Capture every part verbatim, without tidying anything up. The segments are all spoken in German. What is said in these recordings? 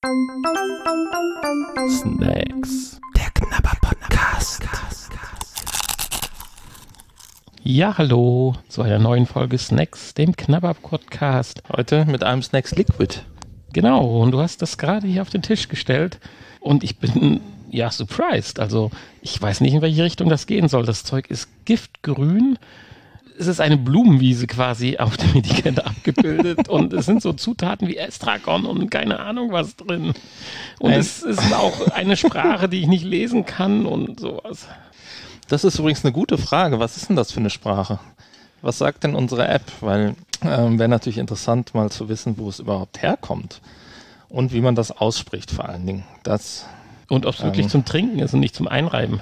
Snacks. Der Knabber-Podcast. Ja, hallo zu einer neuen Folge Snacks, dem Knabber-Podcast. Heute mit einem Snacks Liquid. Genau, und du hast das gerade hier auf den Tisch gestellt und ich bin, ja, surprised. Also ich weiß nicht, in welche Richtung das gehen soll. Das Zeug ist giftgrün. Es ist eine Blumenwiese quasi auf dem Etikett abgebildet und es sind so Zutaten wie Estragon und keine Ahnung was drin. Und Ein es ist auch eine Sprache, die ich nicht lesen kann und sowas. Das ist übrigens eine gute Frage. Was ist denn das für eine Sprache? Was sagt denn unsere App? Weil ähm, wäre natürlich interessant, mal zu wissen, wo es überhaupt herkommt und wie man das ausspricht vor allen Dingen. Das, und ob es ähm, wirklich zum Trinken ist und nicht zum Einreiben.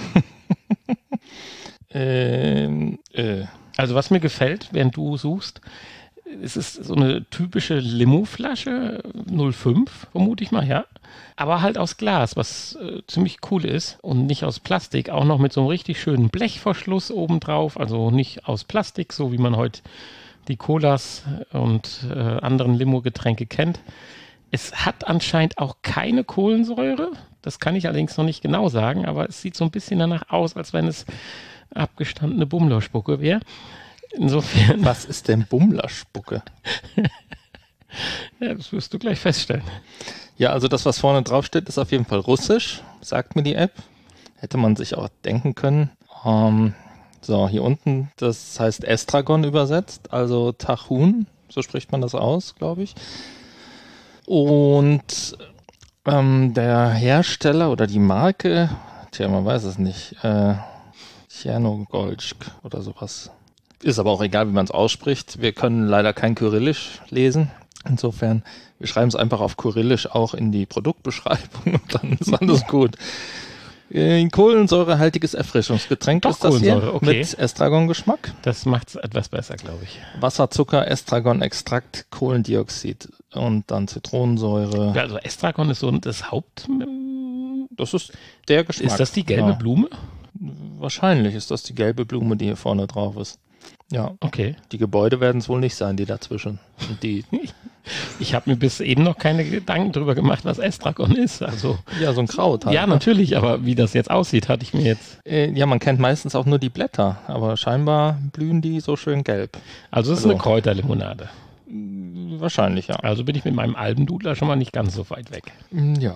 ähm, äh. Also was mir gefällt, während du suchst, es ist so eine typische Limo-Flasche, null fünf, vermute ich mal, ja. Aber halt aus Glas, was äh, ziemlich cool ist und nicht aus Plastik, auch noch mit so einem richtig schönen Blechverschluss obendrauf, also nicht aus Plastik, so wie man heute die Colas und äh, anderen Limo-Getränke kennt. Es hat anscheinend auch keine Kohlensäure, das kann ich allerdings noch nicht genau sagen, aber es sieht so ein bisschen danach aus, als wenn es abgestandene Bummlerspucke wäre. Insofern. Was ist denn Bummlerspucke? Ja, das wirst du gleich feststellen. Ja, also das, was vorne drauf steht, ist auf jeden Fall russisch, sagt mir die App. Hätte man sich auch denken können. Ähm, so, hier unten, das heißt Estragon übersetzt, also Tahun, so spricht man das aus, glaube ich. Und ähm, der Hersteller oder die Marke, tja, man weiß es nicht, äh, Tschernogolsk oder sowas. Ist aber auch egal, wie man es ausspricht. Wir können leider kein Kyrillisch lesen. Insofern, wir schreiben es einfach auf Kyrillisch auch in die Produktbeschreibung und dann ist alles gut. Ein kohlensäurehaltiges Erfrischungsgetränk Doch, ist das hier, okay. Mit Estragon-Geschmack. Das macht es etwas besser, glaube ich. Wasser, Zucker, Estragon-Extrakt, Kohlendioxid und dann Zitronensäure. Ja, also Estragon ist so das Haupt... Das ist der Geschmack. Ist das die gelbe ja. Blume? Wahrscheinlich ist das die gelbe Blume, die hier vorne drauf ist. Ja, okay. Die Gebäude werden es wohl nicht sein, die dazwischen. Und die ich habe mir bis eben noch keine Gedanken darüber gemacht, was Estragon ist. Also, ja, so ein Kraut halt. Ja, natürlich, aber wie das jetzt aussieht, hatte ich mir jetzt... Äh, ja, man kennt meistens auch nur die Blätter, aber scheinbar blühen die so schön gelb. Also es ist also, eine Kräuterlimonade. Wahrscheinlich, ja. Also bin ich mit meinem Alpendudler schon mal nicht ganz so weit weg. Ja.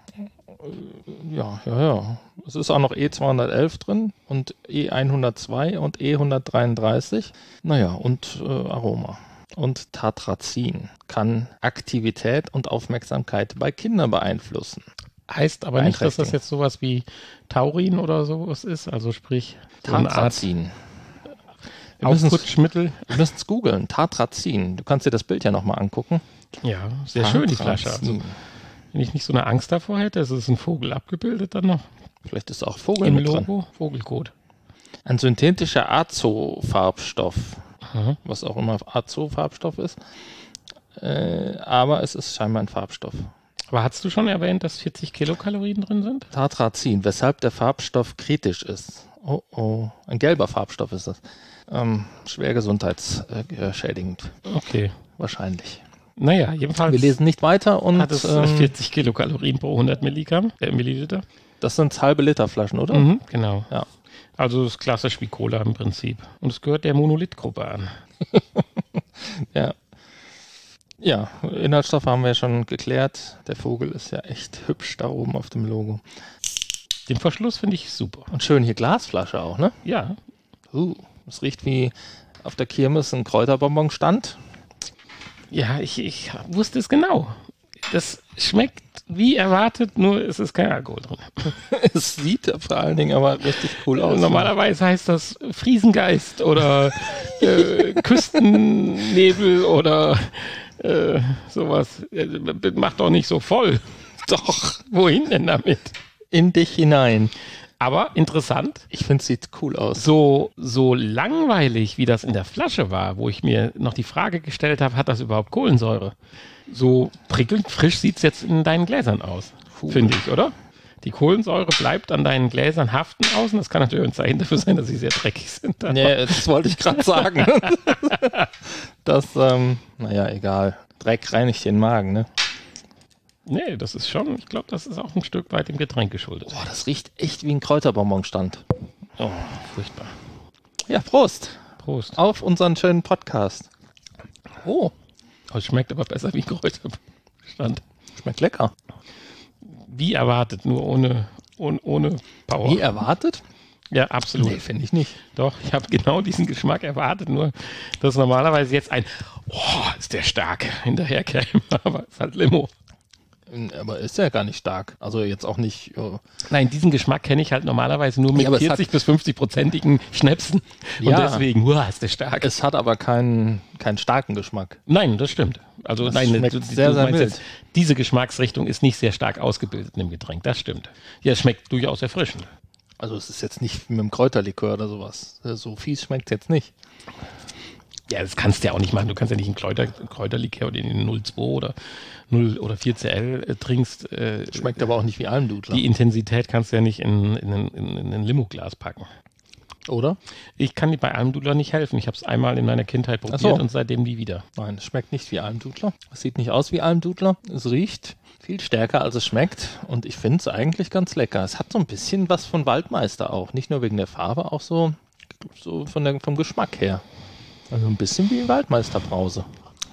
Ja, ja, ja. Es ist auch noch E zweihundertelf drin und E hundertzwei und E hundertdreiunddreißig. Naja, und äh, Aroma. Und Tartrazin kann Aktivität und Aufmerksamkeit bei Kindern beeinflussen. Heißt aber nicht, dass das jetzt sowas wie Taurin oder sowas ist, also sprich Tartrazin. So Aufputschmittel. Wir müssen es googeln. Tartrazin. Du kannst dir das Bild ja nochmal angucken. Ja, sehr schön die Flasche. Also, wenn ich nicht so eine Angst davor hätte, ist es ein Vogel abgebildet dann noch. Vielleicht ist auch Vogel im mit Logo, drin. Vogelkot. Ein synthetischer Azo-Farbstoff, mhm. was auch immer Azo-Farbstoff ist. Äh, aber es ist scheinbar ein Farbstoff. Aber hast du schon erwähnt, dass vierzig Kilokalorien drin sind? Tartrazin, weshalb der Farbstoff kritisch ist. Oh oh, ein gelber Farbstoff ist das. Ähm, schwer gesundheitsschädigend. Okay. Wahrscheinlich. Naja, jedenfalls. Wir lesen nicht weiter und. Hat es ähm, vierzig Kilokalorien pro hundert Milligramm, äh, Milliliter. Das sind halbe Liter Flaschen, oder? Mhm, genau. Ja. Also das ist klassisch wie Cola im Prinzip. Und es gehört der Monolith-Gruppe an. Ja. Ja, Inhaltsstoffe haben wir ja schon geklärt. Der Vogel ist ja echt hübsch da oben auf dem Logo. Den Verschluss finde ich super. Und schön hier Glasflasche auch, ne? Ja. Uh, es riecht wie auf der Kirmes ein Kräuterbonbon-Stand. Ja, ich, ich wusste es genau. Das schmeckt wie erwartet, nur es ist kein Alkohol drin. Es sieht vor allen Dingen aber richtig cool aus. Normalerweise heißt das Friesengeist oder äh, Küstennebel oder äh, sowas. Macht doch nicht so voll. Doch. Wohin denn damit? In dich hinein. Aber interessant. Ich finde, es sieht cool aus. So, so langweilig, wie das in der Flasche war, wo ich mir noch die Frage gestellt habe, hat das überhaupt Kohlensäure? So prickelnd frisch sieht es jetzt in deinen Gläsern aus, finde ich, oder? Die Kohlensäure bleibt an deinen Gläsern haften außen. Das kann natürlich ein Zeichen dafür sein, dass sie sehr dreckig sind. Nee, das wollte ich gerade sagen. Das, ähm, naja, egal. Dreck reinigt den Magen, ne? Nee, das ist schon, ich glaube, das ist auch ein Stück weit dem Getränk geschuldet. Boah, das riecht echt wie ein Kräuterbonbonstand. Oh, furchtbar. Ja, Prost. Prost. Auf unseren schönen Podcast. Oh. Oh, es schmeckt aber besser wie Kräuterbestand. Schmeckt lecker. Wie erwartet, nur ohne, ohne, ohne Power. Wie erwartet? Ja, absolut. Nee, finde ich nicht. Doch, ich habe genau diesen Geschmack erwartet, nur dass normalerweise jetzt ein, oh, ist der stark, hinterherkäme, aber ist halt Limo. Aber ist ja gar nicht stark. Also jetzt auch nicht... Oh. Nein, diesen Geschmack kenne ich halt normalerweise nur mit Ja, vierzig bis fünfzig-prozentigen Schnäpsen. Und Ja. deswegen, wow, ist der stark. Es hat aber keinen, keinen starken Geschmack. Nein, das stimmt. Also Das nein, schmeckt du, sehr, du sehr meinst mild. jetzt, diese Geschmacksrichtung ist nicht sehr stark ausgebildet in dem Getränk. Das stimmt. Ja, es schmeckt durchaus erfrischend. Also es ist jetzt nicht mit einem Kräuterlikör oder sowas. So fies schmeckt es jetzt nicht. Ja, das kannst du ja auch nicht machen. Du kannst ja nicht einen Kräuter, Kräuterlikör oder den null Komma zwei oder null oder vier C L äh, trinkst. Äh, Schmeckt aber auch nicht wie Almdudler. Die Intensität kannst du ja nicht in, in, in, in ein Limo-Glas packen. Oder? Ich kann dir bei Almdudler nicht helfen. Ich habe es einmal in meiner Kindheit probiert so. und seitdem nie wieder. Nein, es schmeckt nicht wie Almdudler. Es sieht nicht aus wie Almdudler. Es riecht viel stärker, als es schmeckt. Und ich finde es eigentlich ganz lecker. Es hat so ein bisschen was von Waldmeister auch. Nicht nur wegen der Farbe, auch so, so von der, vom Geschmack her. Also ein bisschen wie Waldmeisterbrause.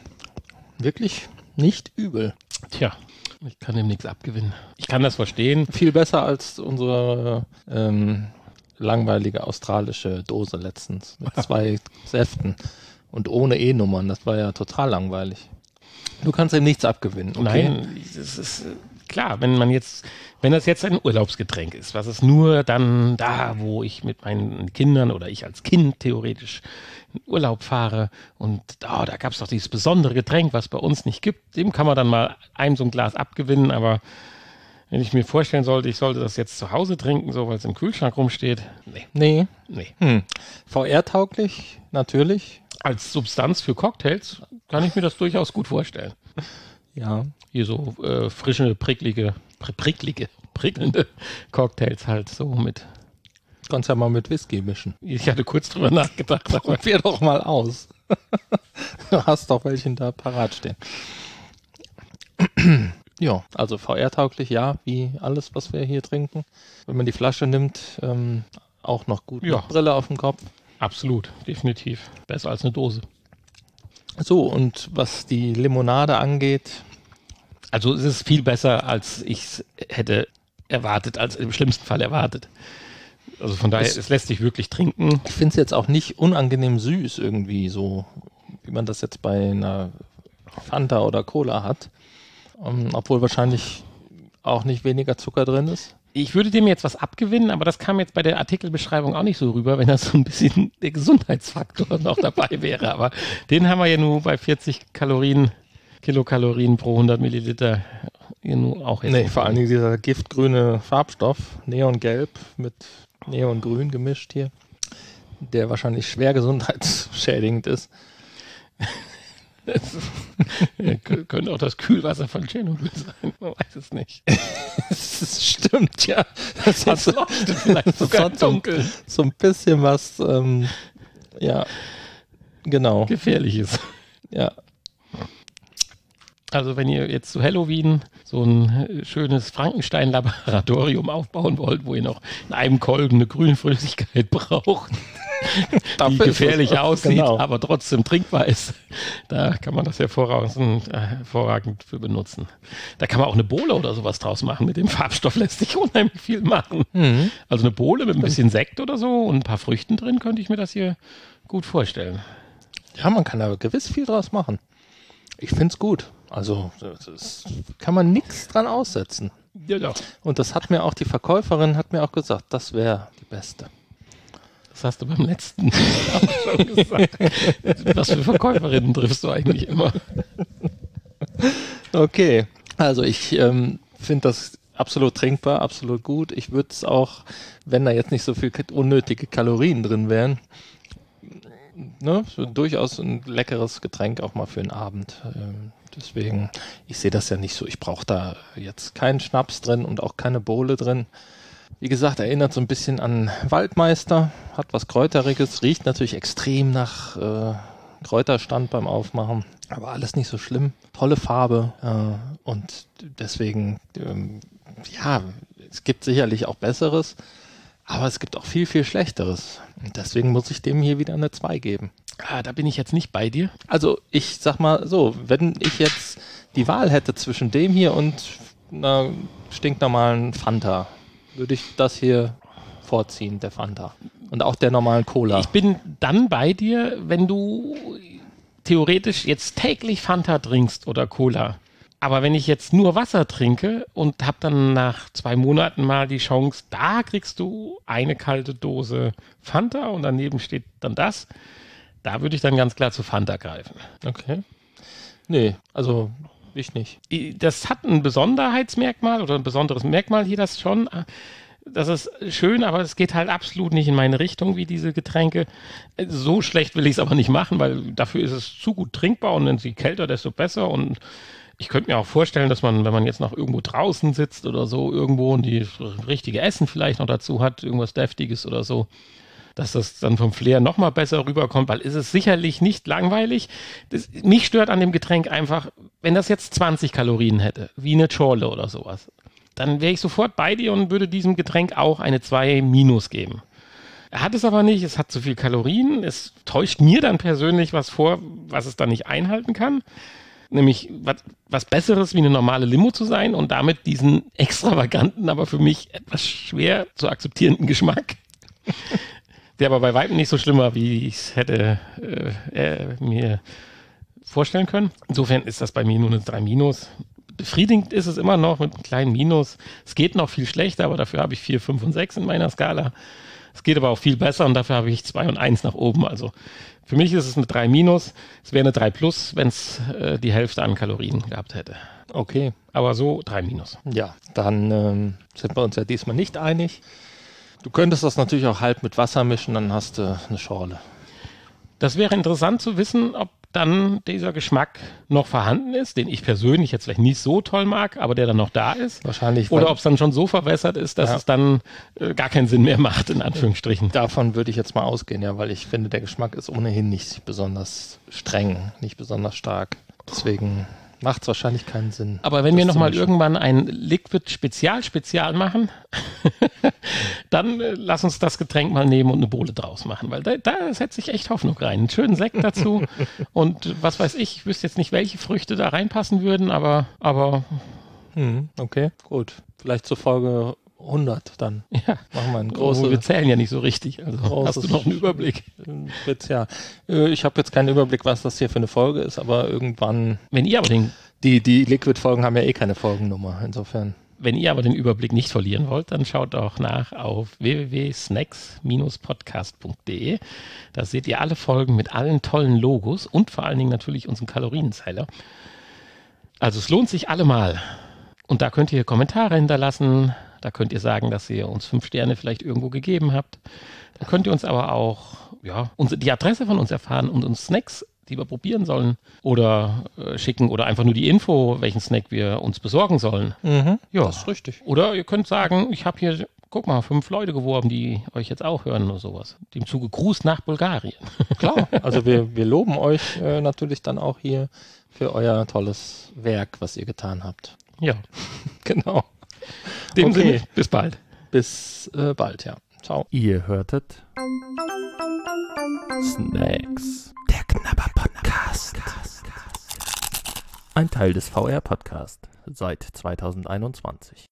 Wirklich nicht übel. Tja, ich kann dem nichts abgewinnen. Ich kann das verstehen. Viel besser als unsere ähm, langweilige australische Dose letztens. Mit zwei Säften und ohne E-Nummern. Das war ja total langweilig. Du kannst ihm nichts abgewinnen. Okay? Nein, das ist äh, klar, wenn man jetzt, wenn das jetzt ein Urlaubsgetränk ist, was es nur dann da, wo ich mit meinen Kindern oder ich als Kind theoretisch in Urlaub fahre und oh, da gab es doch dieses besondere Getränk, was bei uns nicht gibt, dem kann man dann mal einem so ein Glas abgewinnen, aber wenn ich mir vorstellen sollte, ich sollte das jetzt zu Hause trinken, so weil es im Kühlschrank rumsteht, nee. Nee. nee. Hm. V R-tauglich, natürlich. Als Substanz für Cocktails kann ich mir das durchaus gut vorstellen. Ja. Hier so äh, frische, pricklige, pri pricklige, prickelnde Cocktails halt so mit. Kannst ja mal mit Whisky mischen. Ich hatte kurz drüber nachgedacht, aber Probier doch mal aus. Du hast doch welchen da parat stehen. Ja, also V R-tauglich, ja, wie alles, was wir hier trinken. Wenn man die Flasche nimmt, ähm, auch noch gut Ja. mit Brille auf dem Kopf. absolut, definitiv. Besser als eine Dose. So, und was die Limonade angeht, Also es ist viel besser, als ich es hätte erwartet, als im schlimmsten Fall erwartet. Also von daher, Es- es lässt sich wirklich trinken. ich finde es jetzt auch nicht unangenehm süß irgendwie, so wie man das jetzt bei einer Fanta oder Cola hat. Ähm, obwohl wahrscheinlich auch nicht weniger Zucker drin ist. Ich würde dem jetzt was abgewinnen, aber das kam jetzt bei der Artikelbeschreibung auch nicht so rüber, wenn das so ein bisschen der Gesundheitsfaktor noch dabei wäre. Aber den haben wir ja nur bei vierzig Kalorien, Kilokalorien pro hundert Milliliter hier nur auch jetzt. Nee, nicht vor allen drin. Dingen dieser giftgrüne Farbstoff, Neongelb mit Neongrün gemischt hier, der wahrscheinlich schwer gesundheitsschädigend ist. Ja, k- könnte auch das Kühlwasser von Tschernobyl sein, man weiß es nicht. Das stimmt, ja. Das Das ist leuchtet vielleicht sogar im so, ein- Dunkeln. so ein bisschen was, ähm, ja, genau, Gefährlich ist. ja. Also wenn ihr jetzt zu Halloween so ein äh, schönes Frankenstein-Laboratorium aufbauen wollt, wo ihr noch in einem Kolben eine Grünflüssigkeit braucht, die Dafür ist gefährlich es- aussieht, genau. aber trotzdem trinkbar ist, da kann man das hervorragend, äh, hervorragend für benutzen. Da kann man auch eine Bowle oder sowas draus machen. Mit dem Farbstoff lässt sich unheimlich viel machen. Mhm. Also eine Bowle mit ein bisschen Sekt oder so und ein paar Früchten drin, könnte ich mir das hier gut vorstellen. Ja, man kann da gewiss viel draus machen. Ich finde es gut. Also, das ist, kann man nichts dran aussetzen. Ja, doch. Und das hat mir auch die Verkäuferin, hat mir auch gesagt, das wäre die beste. Das hast du beim letzten auch schon gesagt. Was für Verkäuferinnen triffst du eigentlich immer? Okay, also ich ähm, finde das absolut trinkbar, absolut gut. Ich würde es auch, wenn da jetzt nicht so viel unnötige Kalorien drin wären, ne, so durchaus ein leckeres Getränk auch mal für den Abend. Ähm, deswegen, ich sehe das ja nicht so. Ich brauche da jetzt keinen Schnaps drin und auch keine Bowle drin. Wie gesagt, erinnert so ein bisschen an Waldmeister, hat was Kräuteriges, riecht natürlich extrem nach äh, Kräuterstand beim Aufmachen. Aber alles nicht so schlimm. Tolle Farbe. Äh, und deswegen, ähm, ja, es gibt sicherlich auch Besseres. Aber es gibt auch viel, viel Schlechteres. Und deswegen muss ich dem hier wieder eine zwei geben. Ah, da bin ich jetzt nicht bei dir. Also ich sag mal so, wenn ich jetzt die Wahl hätte zwischen dem hier und einer stinknormalen Fanta, würde ich das hier vorziehen, der Fanta. Und auch der normalen Cola. Ich bin dann bei dir, wenn du theoretisch jetzt täglich Fanta trinkst oder Cola. Aber wenn ich jetzt nur Wasser trinke und habe dann nach zwei Monaten mal die Chance, da kriegst du eine kalte Dose Fanta und daneben steht dann das, da würde ich dann ganz klar zu Fanta greifen. Okay. Nee, also ich nicht. Das hat ein Besonderheitsmerkmal oder ein besonderes Merkmal hier, das schon. Das ist schön, aber es geht halt absolut nicht in meine Richtung wie diese Getränke. So schlecht will ich es aber nicht machen, weil dafür ist es zu gut trinkbar und je kälter, desto besser. Und ich könnte mir auch vorstellen, dass man, wenn man jetzt noch irgendwo draußen sitzt oder so, irgendwo und die richtige Essen vielleicht noch dazu hat, irgendwas Deftiges oder so, dass das dann vom Flair nochmal besser rüberkommt, weil es ist sicherlich nicht langweilig. Das, mich stört an dem Getränk einfach, wenn das jetzt zwanzig Kalorien hätte, wie eine Chorle oder sowas, dann wäre ich sofort bei dir und würde diesem Getränk auch eine zwei minus geben. Er hat es aber nicht, es hat zu viel Kalorien, es täuscht mir dann persönlich was vor, was es dann nicht einhalten kann. Nämlich was, was Besseres wie eine normale Limo zu sein und damit diesen extravaganten, aber für mich etwas schwer zu akzeptierenden Geschmack, der aber bei weitem nicht so schlimm war, wie ich es hätte äh, äh, mir vorstellen können. Insofern ist das bei mir nur eine drei minus. Befriedigend ist es immer noch mit einem kleinen Minus. Es geht noch viel schlechter, aber dafür habe ich vier, fünf und sechs in meiner Skala. Es geht aber auch viel besser und dafür habe ich zwei und eins nach oben. Also für mich ist es eine drei minus. Es wäre eine drei plus, wenn es äh, die Hälfte an Kalorien gehabt hätte. Okay. Aber so drei minus. Ja, dann ähm, sind wir uns ja diesmal nicht einig. Du könntest das natürlich auch halb mit Wasser mischen, dann hast du eine Schorle. Das wäre interessant zu wissen, ob dann dieser Geschmack noch vorhanden ist, den ich persönlich jetzt vielleicht nicht so toll mag, aber der dann noch da ist. Wahrscheinlich. Oder ob es dann schon so verwässert ist, dass ja. es dann äh, gar keinen Sinn mehr macht, in Anführungsstrichen. Davon würde ich jetzt mal ausgehen, ja, weil ich finde, der Geschmack ist ohnehin nicht besonders streng, nicht besonders stark. Deswegen macht es wahrscheinlich keinen Sinn. Aber wenn wir nochmal irgendwann ein Liquid-Spezial-Spezial machen, dann äh, lass uns das Getränk mal nehmen und eine Bowle draus machen, weil da, da setze ich echt Hoffnung rein. Einen schönen Sekt dazu und was weiß ich, ich wüsste jetzt nicht, welche Früchte da reinpassen würden, aber... aber hm, okay, gut. Vielleicht zur Folge hundert dann. Ja. Machen wir ein großes... Oh, wir zählen ja nicht so richtig. Also hast du noch einen Überblick? Spezial. Ich habe jetzt keinen Überblick, was das hier für eine Folge ist, aber irgendwann... Wenn ihr aber den... Die, die Liquid-Folgen haben ja eh keine Folgennummer, insofern... Wenn ihr aber den Überblick nicht verlieren wollt, dann schaut doch nach auf w w w punkt snacks Bindestrich podcast punkt d e. Da seht ihr alle Folgen mit allen tollen Logos und vor allen Dingen natürlich unseren Kalorienzähler. Also es lohnt sich allemal. Und da könnt ihr Kommentare hinterlassen. Da könnt ihr sagen, dass ihr uns fünf Sterne vielleicht irgendwo gegeben habt. Da könnt ihr uns aber auch ja, unsere, die Adresse von uns erfahren und uns Snacks, die wir probieren sollen, oder äh, schicken oder einfach nur die Info, welchen Snack wir uns besorgen sollen. Mhm, ja, das ist richtig. Oder ihr könnt sagen, ich habe hier, guck mal, fünf Leute geworben, die euch jetzt auch hören oder sowas. Dem Zuge Gruß nach Bulgarien. Klar, also wir, wir loben euch äh, natürlich dann auch hier für euer tolles Werk, was ihr getan habt. Ja, genau. In dem okay. Sinne, bis bald. Bis äh, bald, ja. Ciao. Ihr hörtet Snacks. Der Knabber-Podcast. Ein Teil des V R-Podcast seit zweitausendeinundzwanzig.